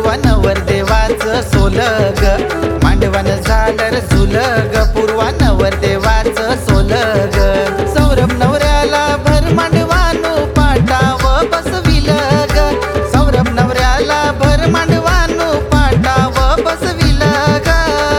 पूर्वा नवरदेवाचं सोलग, मांडवान झालं झुलग, पूर्वा नवरदेवाचं सोलग. सौरभ नवऱ्याला भर मांडवानो पाटाव बसविलग, सौरभ नवऱ्याला भर मांडवानो पाटाव बसविलग.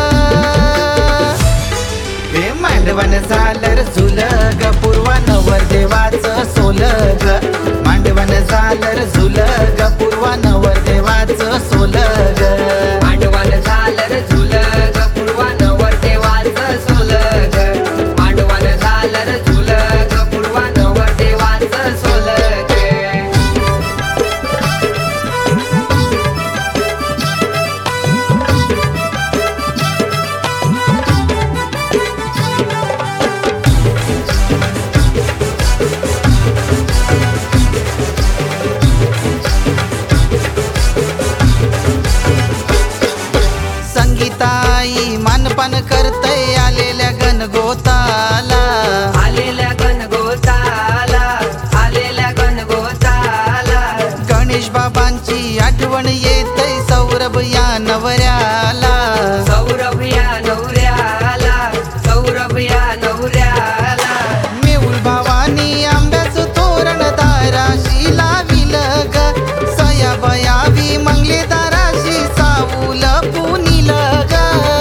हे मांडवान झालं झुलग, पूर्वा नवरदेवाचं सोलग, मांडवान झालं झुलग, पूर्वा नवरदेवाचं सोलग. मांडवान झालं झुलग, पूर्वा नवरदेवाचं सोलग, मांडवान झालं झुलग, पूर्वा नवरदेवाचं सोलग. संगीताई मानपान करतय आलेल्या गणगोताला, आलेल्या गणगोताला, आलेल्या गणगोताला. गणेश बाबांची आठवण येतय सौरभ या नवऱ्याला, सौरभ या नवऱ्याला, सौरभ या नवऱ्याला. मेहुल भावानी आंब्याचं तोरण दाराशी लाविलग, सयाबयावी मंगले दाराशी साऊल पुनिलग.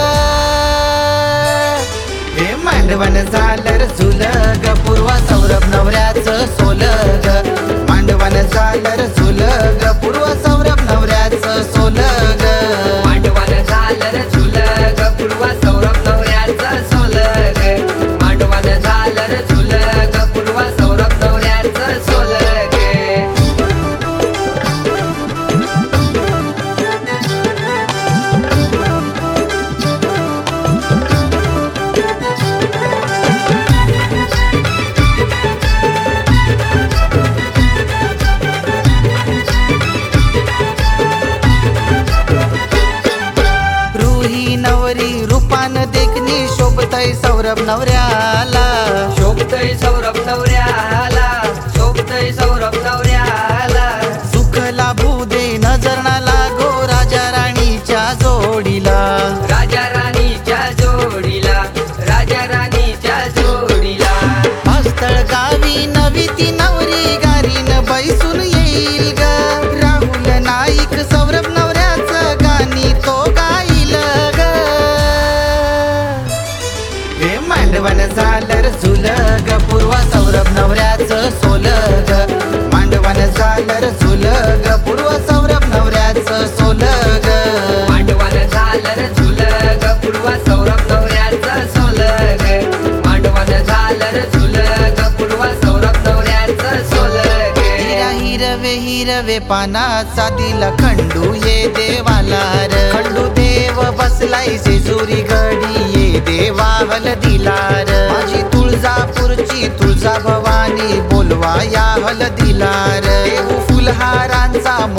हे मांडवान झालं झुलग, पूर्वा सौरभ नवऱ्याचं सोलग, मांडवान झालं झुलग, पूर्वा सौरभ नवऱ्याचं सोलग. मांडवान झालं झुलग, पूर्वा सौरभ नवऱ्याचं सोलग, मांडवान झालं झुलग, पूर्वा सौरभ नवऱ्याचं सोलग. रुही नवरी रूपान देखणी शोभतय सौरभ नवऱ्याला, शोभतय सौरभ नवऱ्याला, शोभतय सौरभ नवऱ्याला. सुख लाभू दे नजर ना लागो राजा राणीच्या जोडीला, राजा राणीच्या जोडीला, राजा राणीच्या जोडीला. पास्तळ गावी नवी ती नवरी गारीन बैसून येईल ग, राहुल नाईक सौरभ नवऱ्याचं गाणी तो गाईल ग. हे मांडवान झालं झुलग, पूर्वा सौरभ नवऱ्याचं सोलग, मांडवान झालं झुलग, पूर्वा सौरभ नवऱ्याचं सोलग. मांडवान झालं झुलग, पूर्वा सौरभ नवऱ्याचं सोलग, मांडवान झालं झुलग, पूर्वा सौरभ नवऱ्याचं सोलग. हिरा हिरवे हिरवे पानाचा दिला खंडू ये देवाला र, खंडू देव बसलाय जेजुरी गडी ये देवा हलदीला र. माझी तुळजापूरची तुळजा भवानी बोलवा या हलदीला र, देऊ फुलहारांचा